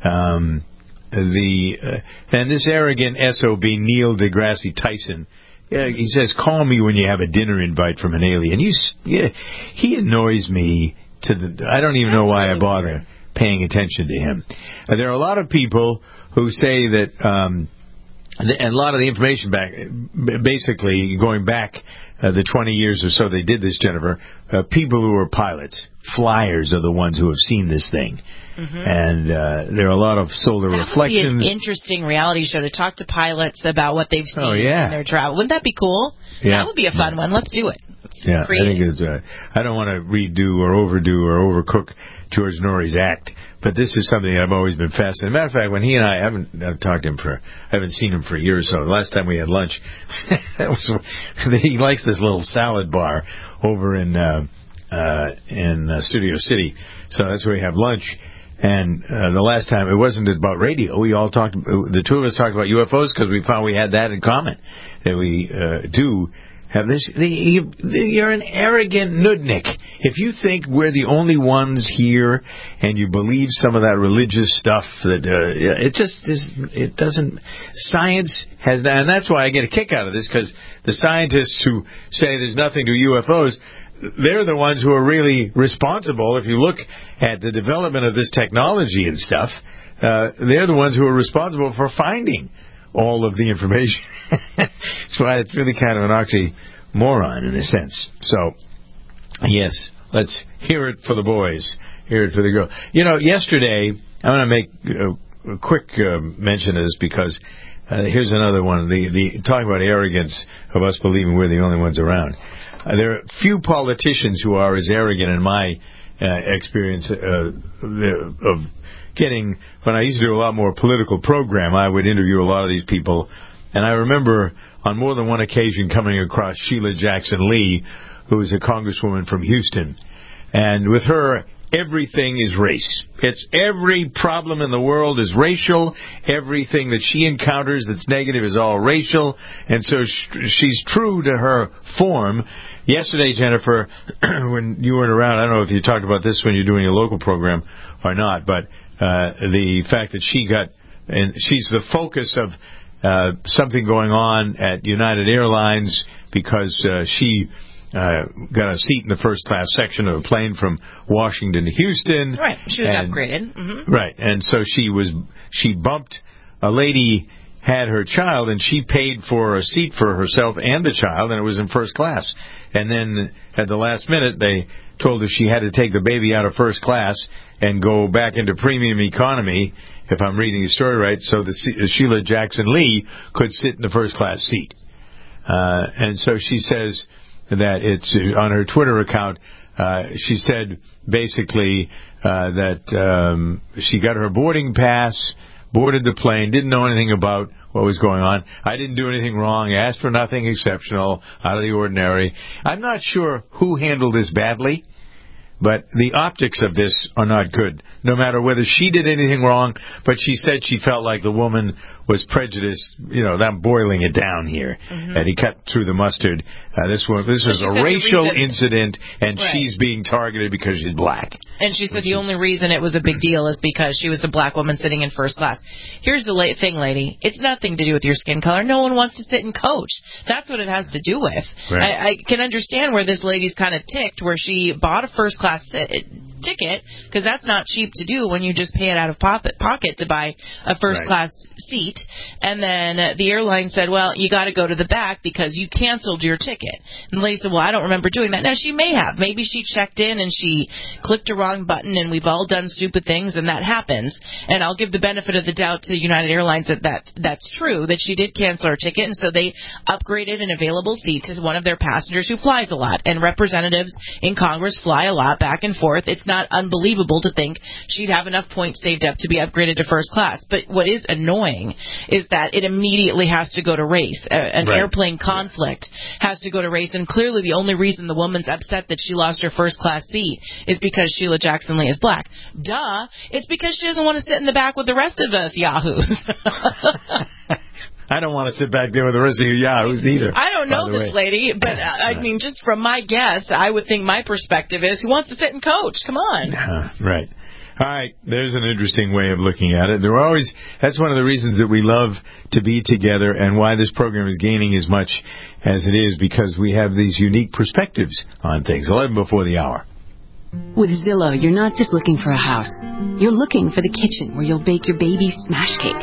Um, the uh, and this arrogant S O B, Neil deGrasse Tyson, yeah, he says, call me when you have a dinner invite from an alien. You, yeah, he annoys me. To the, I don't even know why I bother paying attention to him. Uh, there are a lot of people who say that, um, and a lot of the information back, basically going back uh, the twenty years or so they did this, Jennifer, uh, people who are pilots, flyers are the ones who have seen this thing. Mm-hmm. And uh, there are a lot of solar that reflections. That would be an interesting reality show to talk to pilots about what they've seen oh, yeah. in their travel. Wouldn't that be cool? Yeah. That would be a fun yeah. one. Let's do it. Yeah, I think it's, uh, I don't want to redo or overdo or overcook George Norrie's act, but this is something I've always been fascinated. As a matter of fact, when he and I, I haven't I've talked to him for, I haven't seen him for a year or so. The last time we had lunch, that was, he likes this little salad bar over in uh, uh, in uh, Studio City, so that's where we have lunch. And uh, the last time, it wasn't about radio. We all talked, the two of us talked about U F Os because we found we had that in common, that we uh, do. Have this? You, you're an arrogant nudnik. If you think we're the only ones here, and you believe some of that religious stuff, that uh, it just is. It doesn't. Science has, and that's why I get a kick out of this, because the scientists who say there's nothing to U F Os, they're the ones who are really responsible. If you look at the development of this technology and stuff, uh, they're the ones who are responsible for finding all of the information. That's why it's really kind of an oxymoron in a sense. So, yes, let's hear it for the boys. Hear it for the girls. You know, yesterday, I'm going to make a, a quick uh, mention of this because Uh, here's another one. The the talking about arrogance of us believing we're the only ones around. Uh, there are few politicians who are as arrogant in my uh, experience uh, of getting. When I used to do a lot more political program, I would interview a lot of these people, and I remember on more than one occasion coming across Sheila Jackson Lee, who was a congresswoman from Houston, and with her, everything is race. It's every problem in the world is racial. Everything that she encounters that's negative is all racial. And so she's true to her form. Yesterday, Jennifer, when you weren't around, I don't know if you talked about this when you're doing a local program or not, but uh, the fact that she got, and she's the focus of uh, something going on at United Airlines because uh, she Uh, got a seat in the first class section of a plane from Washington to Houston. Right, she was and, upgraded. Mm-hmm. Right, and so she was she bumped a lady had her child, and she paid for a seat for herself and the child, and it was in first class. And then at the last minute, they told her she had to take the baby out of first class and go back into premium economy, if I'm reading the story right, so that Sheila Jackson Lee could sit in the first class seat. Uh, and so she says that it's on her Twitter account. Uh, she said basically uh, that um, she got her boarding pass, boarded the plane, didn't know anything about what was going on. I didn't do anything wrong, asked for nothing exceptional, out of the ordinary. I'm not sure who handled this badly, but the optics of this are not good, no matter whether she did anything wrong, but she said she felt like the woman was prejudiced. You know, I'm boiling it down here. Mm-hmm. And he cut through the mustard. Uh, this one, this was a racial incident, and right. she's being targeted because she's black. And she said the only reason it was a big deal is because she was a black woman sitting in first class. Here's the late thing, lady. It's nothing to do with your skin color. No one wants to sit and coach. That's what it has to do with. Right. I, I can understand where this lady's kind of ticked, where she bought a first class sit, ticket, because that's not cheap to do when you just pay it out of pocket, pocket to buy a first right. class seat. And then uh, the airline said, well, you got to go to the back because you canceled your ticket. And the lady said, well, I don't remember doing that. Now, she may have. Maybe she checked in and she clicked a wrong button, and we've all done stupid things, and that happens. And I'll give the benefit of the doubt to United Airlines that, that that's true, that she did cancel her ticket, and so they upgraded an available seat to one of their passengers who flies a lot. And representatives in Congress fly a lot back and forth. It's not unbelievable to think she'd have enough points saved up to be upgraded to first class. But what is annoying is that it immediately has to go to race. Uh, an right. airplane conflict has to go to race, and clearly the only reason the woman's upset that she lost her first class seat is because Sheila Jackson Lee is black. Duh. It's because she doesn't want to sit in the back with the rest of us yahoos. I don't want to sit back there with the rest of you yahoos either. I don't know this way. lady, but uh, I mean, just from my guess, I would think my perspective is, who wants to sit and coach? Come on. Uh, right. All right, there's an interesting way of looking at it. There are always that's one of the reasons that we love to be together, and why this program is gaining as much as it is, because we have these unique perspectives on things. eleven before the hour. With Zillow, you're not just looking for a house. You're looking for the kitchen where you'll bake your baby's smash cake.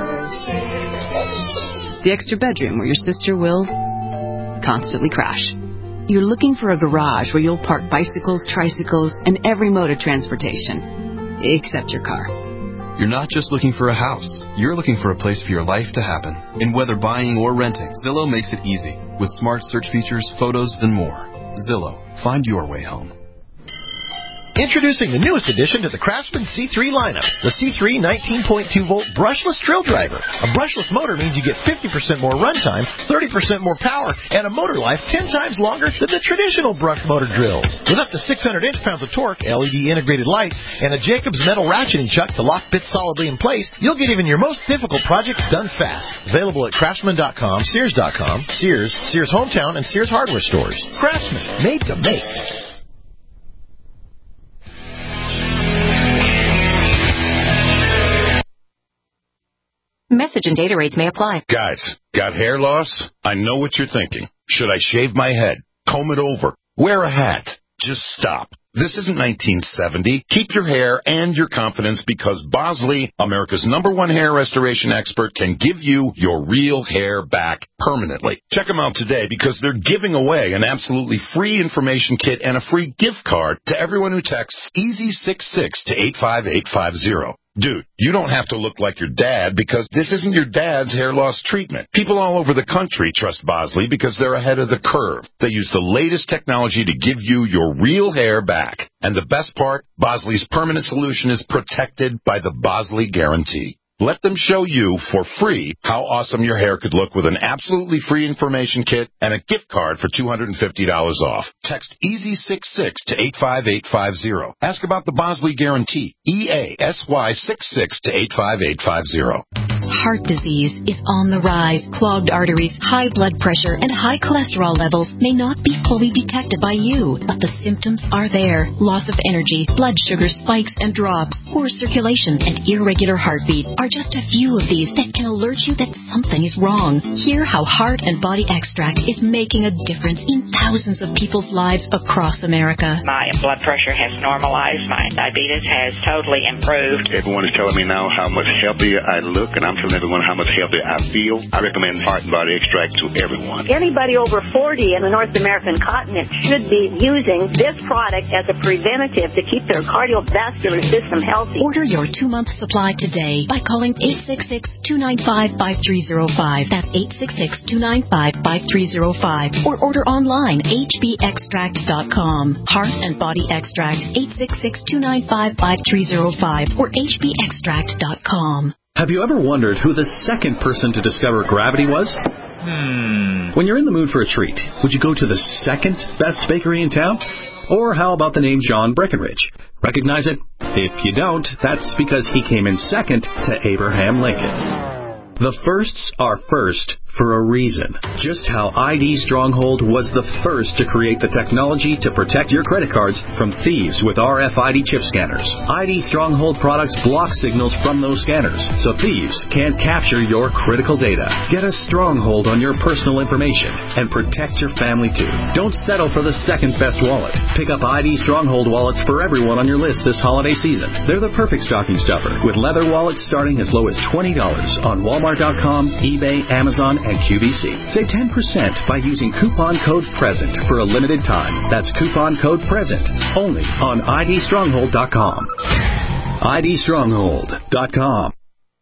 The extra bedroom where your sister will constantly crash. You're looking for a garage where you'll park bicycles, tricycles, and every mode of transportation. Except your car. You're not just looking for a house. You're looking for a place for your life to happen. And whether buying or renting, Zillow makes it easy. With smart search features, photos, and more. Zillow. Find your way home. Introducing the newest addition to the Craftsman C three lineup, the C three nineteen point two volt brushless drill driver. A brushless motor means you get fifty percent more runtime, thirty percent more power, and a motor life ten times longer than the traditional brush motor drills. With up to six hundred inch-pounds of torque, L E D integrated lights, and a Jacobs metal ratcheting chuck to lock bits solidly in place, you'll get even your most difficult projects done fast. Available at Craftsman dot com, Sears dot com, Sears, Sears Hometown, and Sears Hardware stores. Craftsman, made to make. Message and data rates may apply. Guys, got hair loss? I know what you're thinking. Should I shave my head? Comb it over? Wear a hat? Just stop. This isn't nineteen seventy. Keep your hair and your confidence, because Bosley, America's number one hair restoration expert, can give you your real hair back permanently. Check them out today, because they're giving away an absolutely free information kit and a free gift card to everyone who texts EASY sixty-six to eight five eight five zero. Dude, you don't have to look like your dad because this isn't your dad's hair loss treatment. People all over the country trust Bosley because they're ahead of the curve. They use the latest technology to give you your real hair back. And the best part, Bosley's permanent solution is protected by the Bosley Guarantee. Let them show you for free how awesome your hair could look with an absolutely free information kit and a gift card for two hundred fifty dollars off. Text EASY sixty-six to eight five eight five zero. Ask about the Bosley Guarantee. E A S Y sixty-six to eight five eight five zero. Heart disease is on the rise. Clogged arteries, high blood pressure, and high cholesterol levels may not be fully detected by you, but the symptoms are there. Loss of energy, blood sugar spikes and drops, poor circulation, and irregular heartbeat are just a few of these that can alert you that something is wrong. Hear how Heart and Body Extract is making a difference in thousands of people's lives across America. My blood pressure has normalized. My diabetes has totally improved. Everyone is telling me now how much healthier I look, and I'm telling everyone how much healthier I feel. I recommend Heart and Body Extract to everyone. Anybody over forty in the North American continent should be using this product as a preventative to keep their cardiovascular system healthy. Order your two-month supply today by calling eight six six, two nine five, five three zero five. That's eight six six, two nine five, five three zero five. Or order online, h b extract dot com. Heart and Body Extract, eight six six, two nine five, five three zero five or h b extract dot com. Have you ever wondered who the second person to discover gravity was? Hmm. When you're in the mood for a treat, would you go to the second best bakery in town? Or how about the name John Breckenridge? Recognize it? If you don't, that's because he came in second to Abraham Lincoln. The firsts are first for a reason. Just how I D Stronghold was the first to create the technology to protect your credit cards from thieves with R F I D chip scanners. I D Stronghold products block signals from those scanners, so thieves can't capture your critical data. Get a stronghold on your personal information and protect your family too. Don't settle for the second best wallet. Pick up I D Stronghold wallets for everyone on your list this holiday season. They're the perfect stocking stuffer, with leather wallets starting as low as twenty dollars on Walmart dot com, eBay, Amazon, and Q V C. Save ten percent by using coupon code PRESENT for a limited time. That's coupon code PRESENT only on I D stronghold dot com. I D stronghold dot com.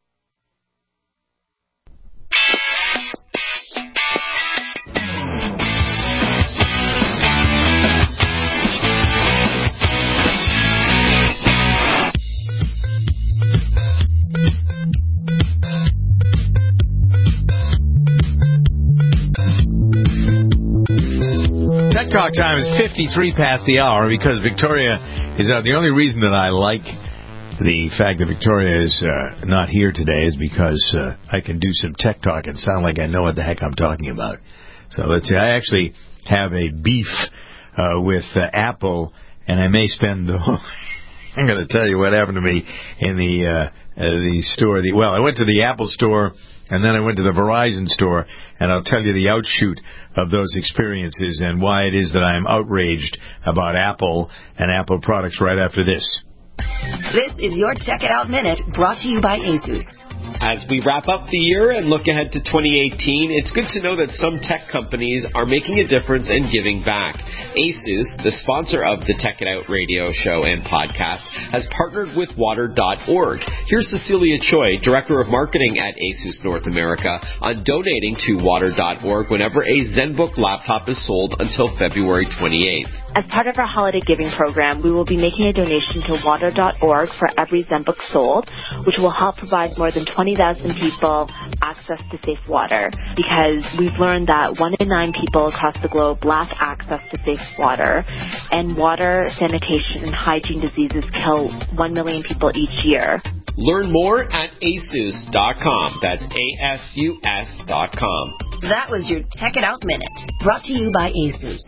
Tech Talk time is fifty-three past the hour because Victoria is out. The only reason that I like the fact that Victoria is uh, not here today is because uh, I can do some Tech Talk and sound like I know what the heck I'm talking about. So let's see. I actually have a beef uh, with uh, Apple, and I may spend the whole... I'm going to tell you what happened to me in the uh, uh, the store. The, well, I went to the Apple store, and then I went to the Verizon store, and I'll tell you the outshoot of those experiences and why it is that I'm outraged about Apple and Apple products right after this. This is your Check It Out Minute, brought to you by ASUS. As we wrap up the year and look ahead to twenty eighteen, it's good to know that some tech companies are making a difference and giving back. ASUS, the sponsor of the Tech It Out radio show and podcast, has partnered with water dot org. Here's Cecilia Choi, Director of Marketing at ASUS North America, on donating to water dot org whenever a ZenBook laptop is sold until February twenty-eighth. As part of our holiday giving program, we will be making a donation to water dot org for every ZenBook sold, which will help provide more than twenty thousand people access to safe water, because we've learned that one in nine people across the globe lack access to safe water, and water, sanitation, and hygiene diseases kill one million people each year. Learn more at asus dot com. That's A S U S dot com. That was your Check It Out Minute, brought to you by ASUS.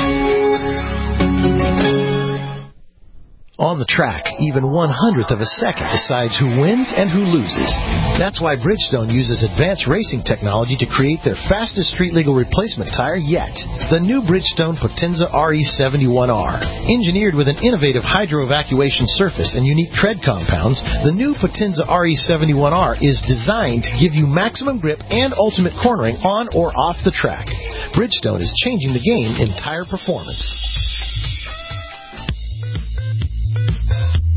On the track, even one hundredth of a second decides who wins and who loses. That's why Bridgestone uses advanced racing technology to create their fastest street-legal replacement tire yet. The new Bridgestone Potenza R E seventy-one R. Engineered with an innovative hydro-evacuation surface and unique tread compounds, the new Potenza R E seventy-one R is designed to give you maximum grip and ultimate cornering on or off the track. Bridgestone is changing the game in tire performance.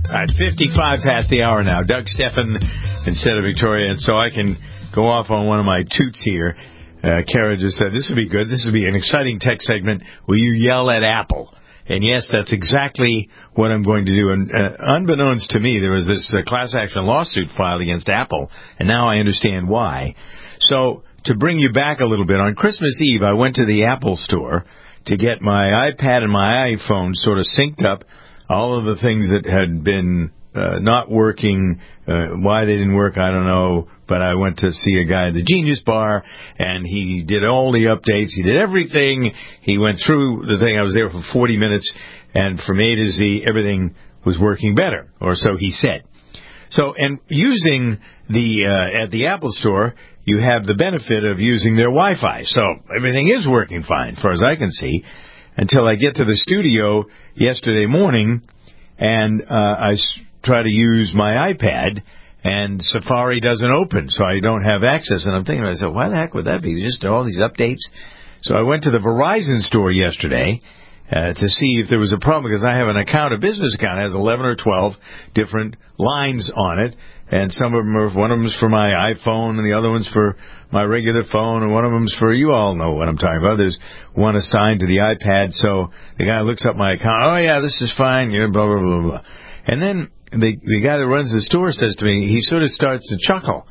All right, fifty-five past the hour now. Doug Steffen instead of Victoria, and so I can go off on one of my toots here. Uh, Kara just said, this would be good. This would be an exciting tech segment where you yell at Apple. And yes, that's exactly what I'm going to do. And uh, unbeknownst to me, there was this uh, class action lawsuit filed against Apple, and now I understand why. So to bring you back a little bit, on Christmas Eve, I went to the Apple store to get my iPad and my iPhone sort of synced up, all of the things that had been uh, not working, uh, why they didn't work, I don't know, but I went to see a guy at the Genius Bar, and he did all the updates, he did everything, he went through the thing, I was there for forty minutes, and from A to Z, everything was working better, or so he said. So, and using the, uh, at the Apple Store, you have the benefit of using their Wi-Fi, so everything is working fine, as far as I can see, until I get to the studio yesterday morning, and uh, I s- try to use my iPad, and Safari doesn't open, so I don't have access. And I'm thinking, I said, why the heck would that be? Just all these updates? So I went to the Verizon store yesterday uh, to see if there was a problem, because I have an account, a business account. It has eleven or twelve different lines on it, and some of them are, one of them is for my iPhone, and the other one's for my regular phone, and one of them's for, you all know what I'm talking about. There's one assigned to the iPad, so the guy looks up my account, oh yeah, this is fine, you know, blah, blah, blah, blah. And then the the guy that runs the store says to me, he sort of starts to chuckle.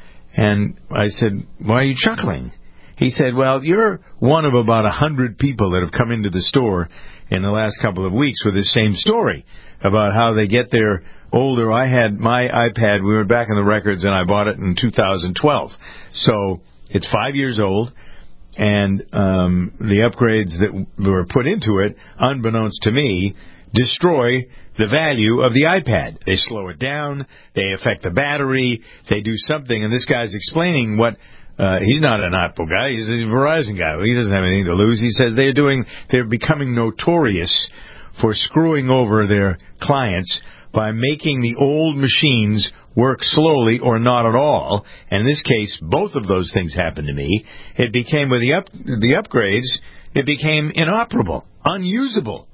And I said, why are you chuckling? He said, well, you're one of about a hundred people that have come into the store in the last couple of weeks with this same story about how they get their older. I had my iPad, we went back in the records, and I bought it in two thousand twelve. So it's five years old, and um, the upgrades that were put into it, unbeknownst to me, destroy the value of the iPad. They slow it down, they affect the battery, they do something, and this guy's explaining what, uh, he's not an Apple guy, he's a Verizon guy, he doesn't have anything to lose. He says they're doing, they're becoming notorious for screwing over their clients by making the old machines work slowly or not at all. And in this case, both of those things happened to me. It became, with the up, the upgrades, it became inoperable, unusable.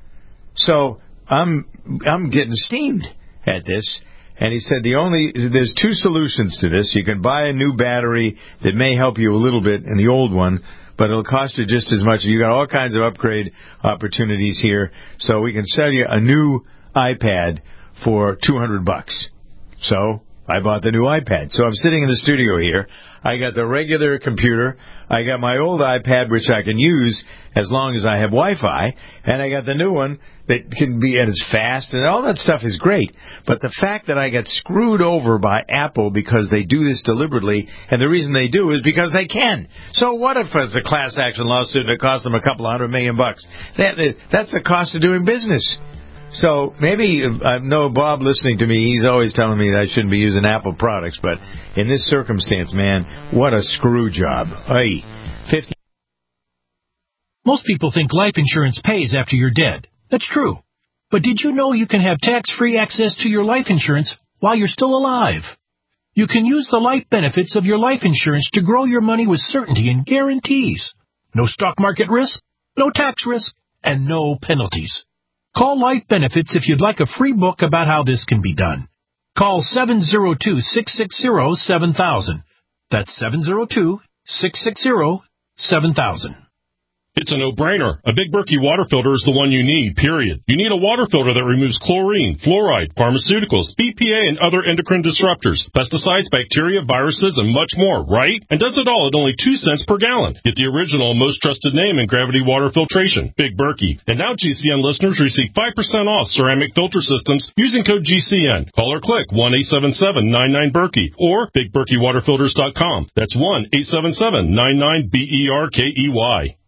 So I'm I'm getting steamed at this. And he said the only there's two solutions to this. You can buy a new battery that may help you a little bit in the old one, but it'll cost you just as much. You got all kinds of upgrade opportunities here. So we can sell you a new iPad for two hundred bucks. So I bought the new iPad. So I'm sitting in the studio here. I got the regular computer. I got my old iPad, which I can use as long as I have Wi-Fi. And I got the new one that can be, and it's fast, and all that stuff is great. But the fact that I got screwed over by Apple because they do this deliberately, and the reason they do is because they can. So what if it's a class action lawsuit and it costs them a couple of hundred million bucks? That, that's the cost of doing business. So maybe, I know Bob listening to me, he's always telling me that I shouldn't be using Apple products, but in this circumstance, man, what a screw job. Ay, fifty. Most people think life insurance pays after you're dead. That's true. But did you know you can have tax-free access to your life insurance while you're still alive? You can use the life benefits of your life insurance to grow your money with certainty and guarantees. No stock market risk, no tax risk, and no penalties. Call Life Benefits if you'd like a free book about how this can be done. Call seven oh two, six six zero, seven thousand. That's seven oh two, six six zero, seven thousand. It's a no-brainer. A Big Berkey water filter is the one you need, period. You need a water filter that removes chlorine, fluoride, pharmaceuticals, B P A, and other endocrine disruptors, pesticides, bacteria, viruses, and much more, right? And does it all at only two cents per gallon. Get the original, most trusted name in gravity water filtration, Big Berkey. And now G C N listeners receive five percent off ceramic filter systems using code G C N. Call or click one eight seven seven, nine nine, Berkey or big berkey water filters dot com. That's one eight seven seven, nine nine, B E R K E Y.